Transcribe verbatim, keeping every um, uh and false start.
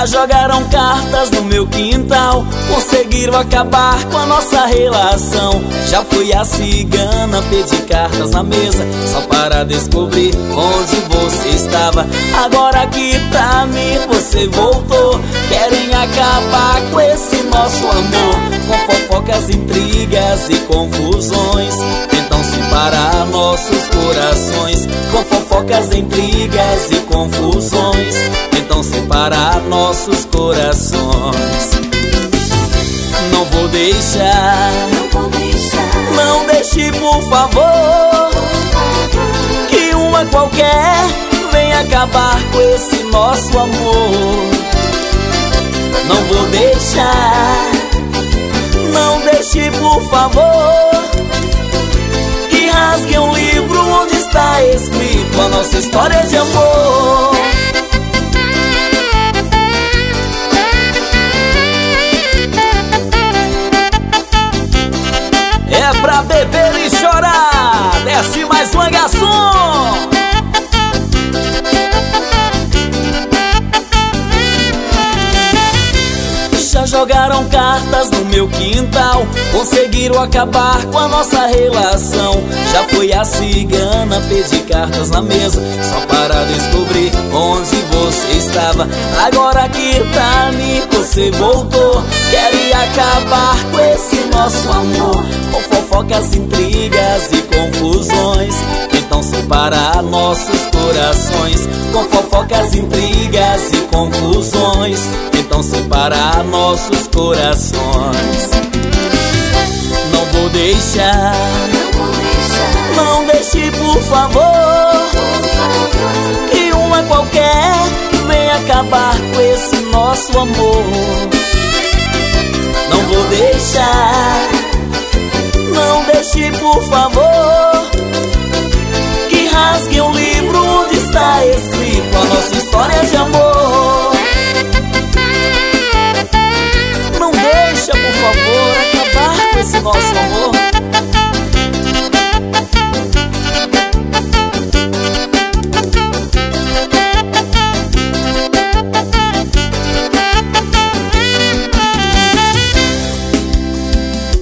Já jogaram cartas no meu quintal, conseguiram acabar com a nossa relação. Já fui a cigana pedir cartas na mesa, só para descobrir onde você estava. Agora que pra mim você voltou, querem acabar com esse nosso amor, com fofocas, intrigas e confusões. Tentam separar nossos corações, com fofocas, intrigas e confusões. Tentam separar nossos corações. Não vou deixar, não vou deixar, não deixe por favor, que uma qualquer venha acabar com esse nosso amor. Não vou deixar, não deixe por favor, que rasgue um livro onde está escrito a nossa história de amor. É pra beber e chorar, desce mais um garçom. Já jogaram cartas no meu quintal, conseguiram acabar com a nossa relação. Já fui a cigana pedir cartas na mesa, só para descobrir onde você estava. Agora que pra mim você voltou, querem acabar com esse nosso amor, com fofocas, intrigas e confusões. Tentam separar nossos corações, com fofocas, intrigas e confusões. Tentam separar nossos corações. Não vou deixar, não vou deixar, não deixe por favor, que uma qualquer venha acabar com esse nosso amor. Não vou deixar, não deixe por favor, que rasgue um livro onde está escrito a nossa história de amor.